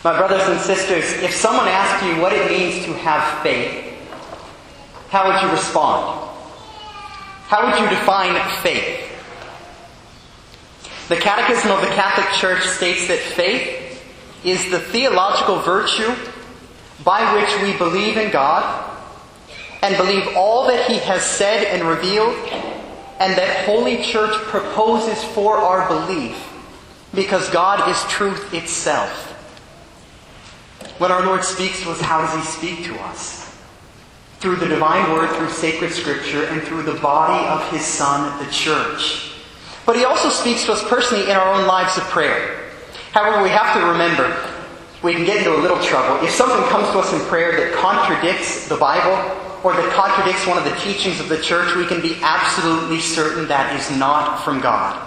My brothers and sisters, if someone asked you what it means to have faith, how would you respond? How would you define faith? The Catechism of the Catholic Church states that faith is the theological virtue by which we believe in God and believe all that He has said and revealed, and that Holy Church proposes for our belief, because God is truth itself. When our Lord speaks to us, how does He speak to us? Through the divine word, through sacred scripture, and through the body of His Son, the Church. But He also speaks to us personally in our own lives of prayer. However, we have to remember, we can get into a little trouble. If something comes to us in prayer that contradicts the Bible, or that contradicts one of the teachings of the Church, we can be absolutely certain that is not from God.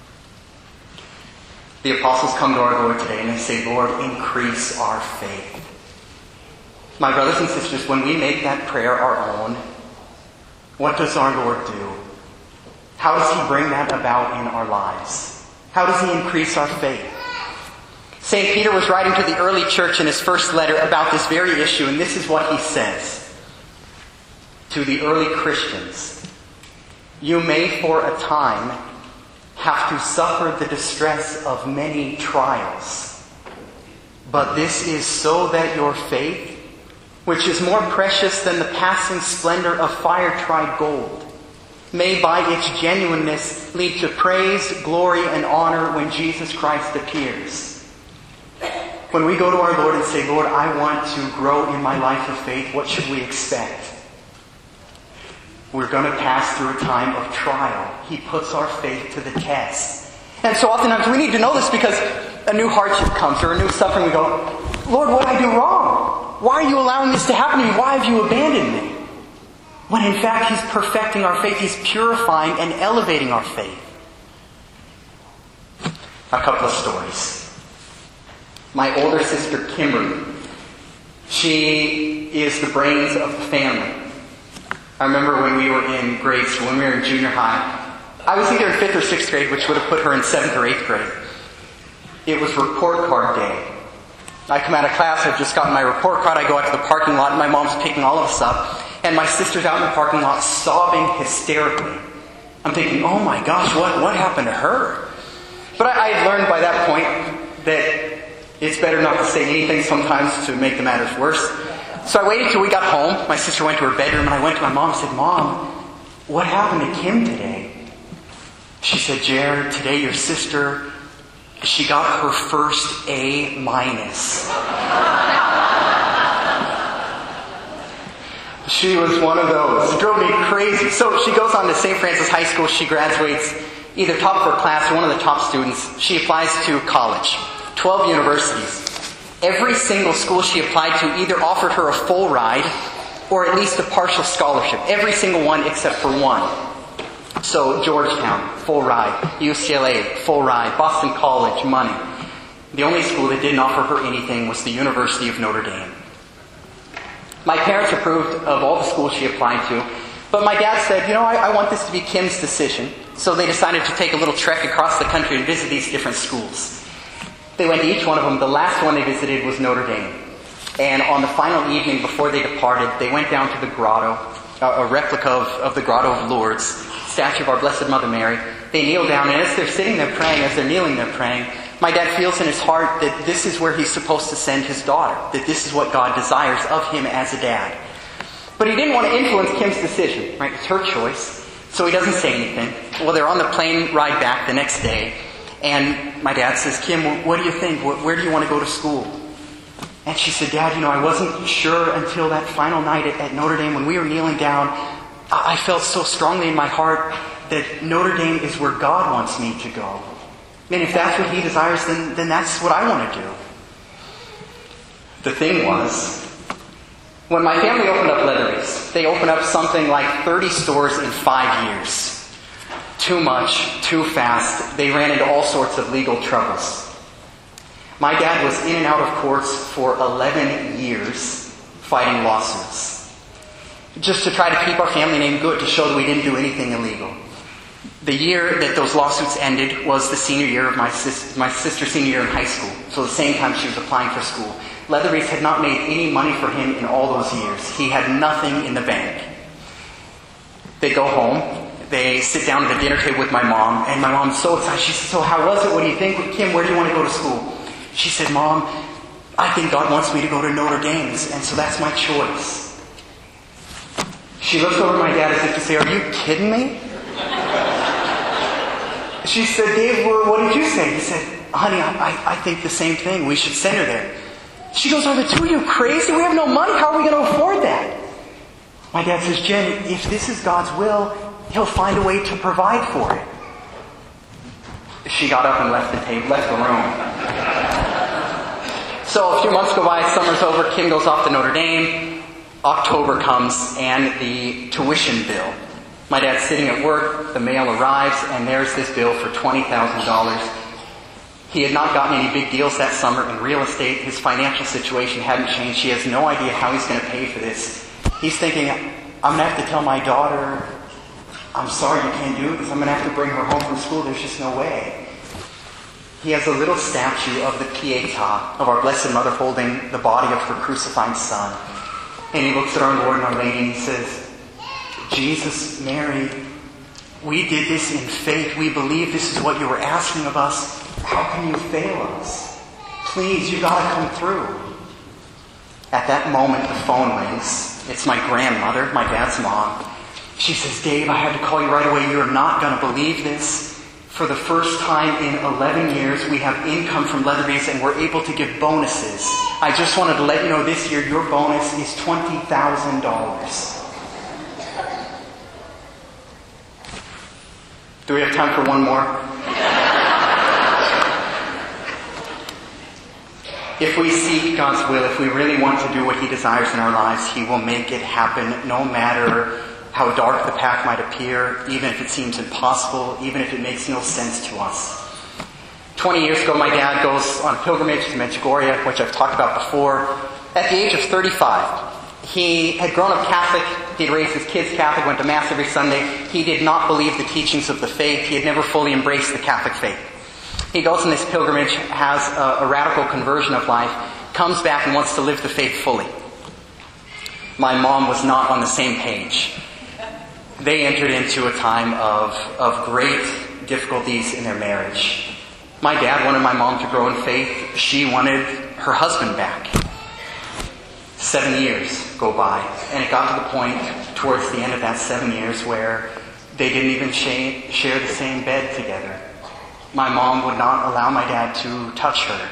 The apostles come to our Lord today and they say, Lord, increase our faith. My brothers and sisters, when we make that prayer our own, what does our Lord do? How does He bring that about in our lives? How does He increase our faith? St. Peter was writing to the early church in his first letter about this very issue, and this is what he says to the early Christians. You may for a time have to suffer the distress of many trials, but this is so that your faith, which is more precious than the passing splendor of fire-tried gold, may by its genuineness lead to praise, glory, and honor when Jesus Christ appears. When we go to our Lord and say, Lord, I want to grow in my life of faith, what should we expect? We're going to pass through a time of trial. He puts our faith to the test. And so oftentimes we need to know this, because a new hardship comes or a new suffering. We go, Lord, what did I do wrong? Why are you allowing this to happen to me? Why have you abandoned me? When in fact He's perfecting our faith. He's purifying and elevating our faith. A couple of stories. My older sister, Kimberly, she is the brains of the family. I remember when we were in grade school, when we were in junior high, I was either in 5th or 6th grade, which would have put her in 7th or 8th grade. It was report card day. I come out of class, I've just gotten my report card, I go out to the parking lot, and my mom's picking all of us up, and my sister's out in the parking lot sobbing hysterically. I'm thinking, oh my gosh, what happened to her? But I had learned by that point that it's better not to say anything sometimes to make the matters worse. So I waited till we got home. My sister went to her bedroom, and I went to my mom and said, Mom, what happened to Kim today? She said, Jared, today your sister, she got her first A-. She was one of those. It drove me crazy. So she goes on to St. Francis High School. She graduates either top of her class or one of the top students. She applies to college. 12 universities. Every single school she applied to either offered her a full ride or at least a partial scholarship. Every single one except for one. So Georgetown, full ride. UCLA, full ride. Boston College, money. The only school that didn't offer her anything was the University of Notre Dame. My parents approved of all the schools she applied to, but my dad said, I want this to be Kim's decision. So they decided to take a little trek across the country and visit these different schools. They went to each one of them. The last one they visited was Notre Dame. And on the final evening before they departed, they went down to the grotto, a replica of the Grotto of Lourdes, statue of our Blessed Mother Mary. They kneel down, and as they're sitting there praying, as they're kneeling there praying, my dad feels in his heart that this is where he's supposed to send his daughter, that this is what God desires of him as a dad. But he didn't want to influence Kim's decision, right? It's her choice. So he doesn't say anything. Well, they're on the plane ride back the next day, and my dad says, Kim, what do you think? Where do you want to go to school? And she said, Dad, I wasn't sure until that final night at Notre Dame when we were kneeling down. I felt so strongly in my heart that Notre Dame is where God wants me to go. And if that's what He desires, then that's what I want to do. The thing was, when my family opened up Leatherby's, they opened up something like 30 stores in 5 years. Too much, too fast. They ran into all sorts of legal troubles. My dad was in and out of courts for 11 years fighting lawsuits. Just to try to keep our family name good, to show that we didn't do anything illegal. The year that those lawsuits ended was the senior year of my sister's senior year in high school. So the same time she was applying for school. Leatherby's had not made any money for him in all those years. He had nothing in the bank. They go home. They sit down at the dinner table with my mom. And my mom's so excited. She says, so how was it? What do you think? Kim, where do you want to go to school? She said, Mom, I think God wants me to go to Notre Dame. And so that's my choice. She looks over at my dad as if to say, are you kidding me? She said, Dave, what did you say? He said, honey, I think the same thing. We should send her there. She goes, are the two of you crazy? We have no money. How are we going to afford that? My dad says, Jen, if this is God's will, He'll find a way to provide for it. She got up and left the room. So a few months go by, summer's over, Kim goes off to Notre Dame. October comes and the tuition bill. My dad's sitting at work, the mail arrives, and there's this bill for $20,000. He had not gotten any big deals that summer in real estate. His financial situation hadn't changed. He has no idea how he's going to pay for this. He's thinking, I'm going to have to tell my daughter, I'm sorry you can't do this. I'm going to have to bring her home from school. There's just no way. He has a little statue of the Pietà, of our Blessed Mother holding the body of her crucified son. And he looks at our Lord and our Lady and he says, Jesus, Mary, we did this in faith. We believe this is what you were asking of us. How can you fail us? Please, you got to come through. At that moment, the phone rings. It's my grandmother, my dad's mom. She says, Dave, I had to call you right away. You're not going to believe this. For the first time in 11 years, we have income from Leatherby's and we're able to give bonuses. I just wanted to let you know this year your bonus is $20,000. Do we have time for one more? If we seek God's will, if we really want to do what He desires in our lives, He will make it happen no matter how dark the path might appear, even if it seems impossible, even if it makes no sense to us. 20 years ago, my dad goes on a pilgrimage to Medjugorje, which I've talked about before. At the age of 35, he had grown up Catholic. He'd raised his kids Catholic, went to Mass every Sunday. He did not believe the teachings of the faith. He had never fully embraced the Catholic faith. He goes on this pilgrimage, has a radical conversion of life, comes back and wants to live the faith fully. My mom was not on the same page. They entered into a time of great difficulties in their marriage. My dad wanted my mom to grow in faith. She wanted her husband back. 7 years go by, and it got to the point towards the end of that 7 years where they didn't even share the same bed together. My mom would not allow my dad to touch her.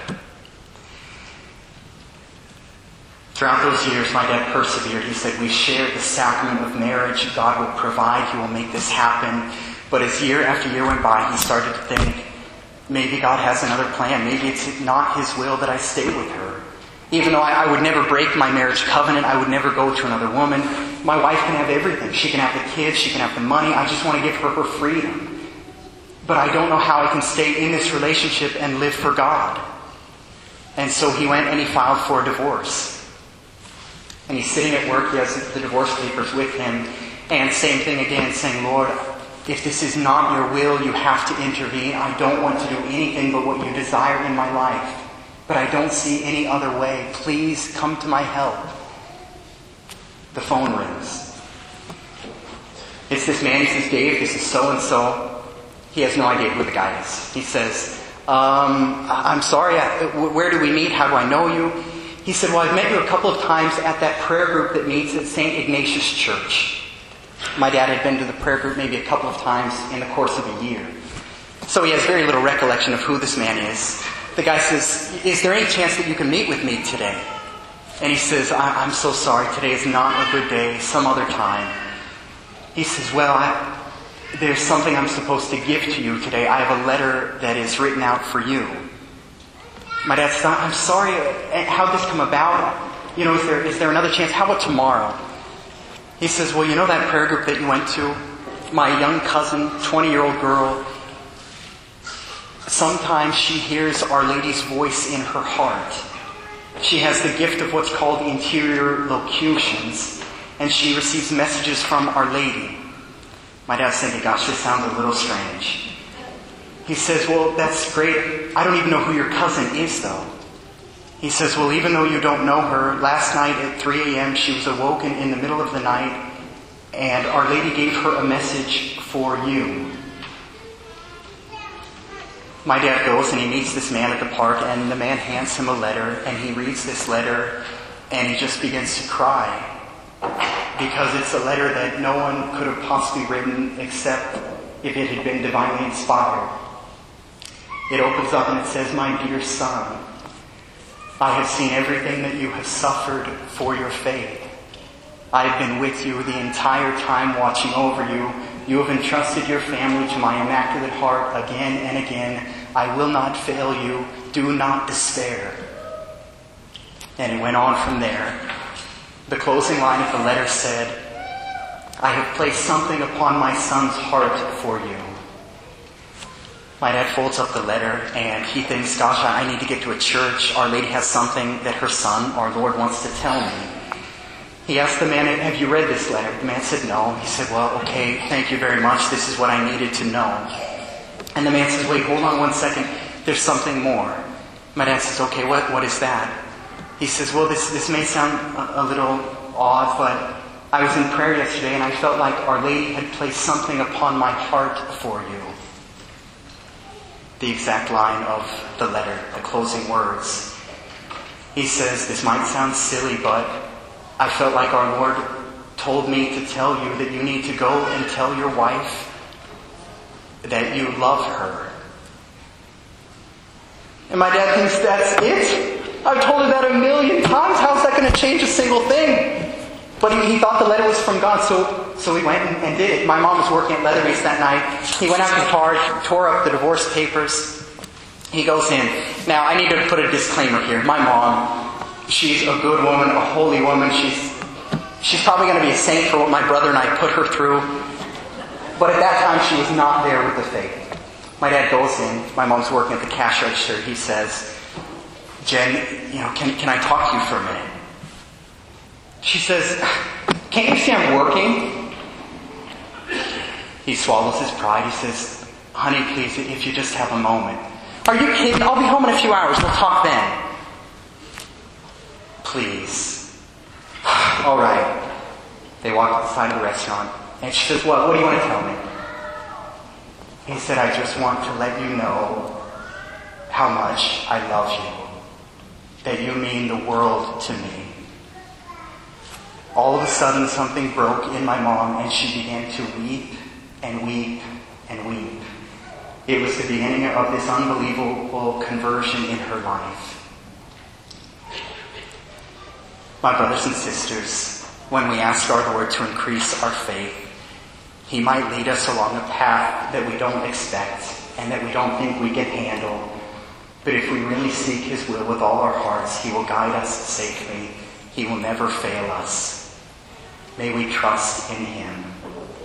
Throughout those years, my dad persevered. He said, we share the sacrament of marriage. God will provide. He will make this happen. But as year after year went by, he started to think, maybe God has another plan. Maybe it's not His will that I stay with her. Even though I would never break my marriage covenant, I would never go to another woman. My wife can have everything. She can have the kids. She can have the money. I just want to give her her freedom. But I don't know how I can stay in this relationship and live for God. And so he went and he filed for a divorce. And he's sitting at work. He has the divorce papers with him. And same thing again, saying, Lord, if this is not your will, you have to intervene. I don't want to do anything but what you desire in my life. But I don't see any other way. Please come to my help. The phone rings. It's this man. He says, Dave, this is so-and-so. He has no idea who the guy is. He says, I'm sorry, where do we meet? How do I know you? He said, well, I've met you a couple of times at that prayer group that meets at St. Ignatius Church. My dad had been to the prayer group maybe a couple of times in the course of a year. So he has very little recollection of who this man is. The guy says, is there any chance that you can meet with me today? And he says, I'm so sorry, today is not a good day, some other time. He says, well, there's something I'm supposed to give to you today. I have a letter that is written out for you. My dad said, I'm sorry, how'd this come about? You know, is there another chance? How about tomorrow? He says, well, you know that prayer group that you went to? My young cousin, 20-year-old girl, sometimes she hears Our Lady's voice in her heart. She has the gift of what's called interior locutions, and she receives messages from Our Lady. My dad's thinking, gosh, this sounds a little strange. He says, well, that's great. I don't even know who your cousin is, though. He says, well, even though you don't know her, last night at 3 a.m. she was awoken in the middle of the night, and Our Lady gave her a message for you. My dad goes and he meets this man at the park, and the man hands him a letter, and he reads this letter, and he just begins to cry. Because it's a letter that no one could have possibly written except if it had been divinely inspired. It opens up and it says, "My dear son, I have seen everything that you have suffered for your faith. I have been with you the entire time, watching over you. You have entrusted your family to my Immaculate Heart again and again. I will not fail you. Do not despair." And it went on from there. The closing line of the letter said, "I have placed something upon my son's heart for you." My dad folds up the letter and he thinks, gosh, I need to get to a church. Our Lady has something that her son, our Lord, wants to tell me. He asked the man, "Have you read this letter?" The man said, "No." He said, "Well, okay, thank you very much. This is what I needed to know." And the man says, "Wait, hold on 1 second. There's something more." My dad says, "Okay, what is that?" He says, "Well, this may sound a little odd, but I was in prayer yesterday and I felt like Our Lady had placed something upon my heart for you." The exact line of the letter, the closing words. He says, "This might sound silly, but I felt like our Lord told me to tell you that you need to go and tell your wife that you love her." And my dad thinks, that's it? I've told her that 1,000,000 times. How's that going to change a single thing? But he thought the letter was from God, so he went and did it. My mom was working at Leatherby's that night. He went out to the car, tore up the divorce papers. He goes in. Now, I need to put a disclaimer here. My mom, she's a good woman, a holy woman. She's probably going to be a saint for what my brother and I put her through. But at that time, she was not there with the faith. My dad goes in. My mom's working at the cash register. He says, "Jen, can I talk to you for a minute?" She says, "Can't you see I'm working?" He swallows his pride. He says, "Honey, please, if you just have a moment." "Are you kidding? I'll be home in a few hours. We'll talk then." "Please." "All right." They walk to the side of the restaurant. And she says, What do you want to tell me?" He said, "I just want to let you know how much I love you. That you mean the world to me." All of a sudden, something broke in my mom, and she began to weep and weep and weep. It was the beginning of this unbelievable conversion in her life. My brothers and sisters, when we ask our Lord to increase our faith, He might lead us along a path that we don't expect and that we don't think we can handle. But if we really seek His will with all our hearts, He will guide us safely. He will never fail us. May we trust in Him.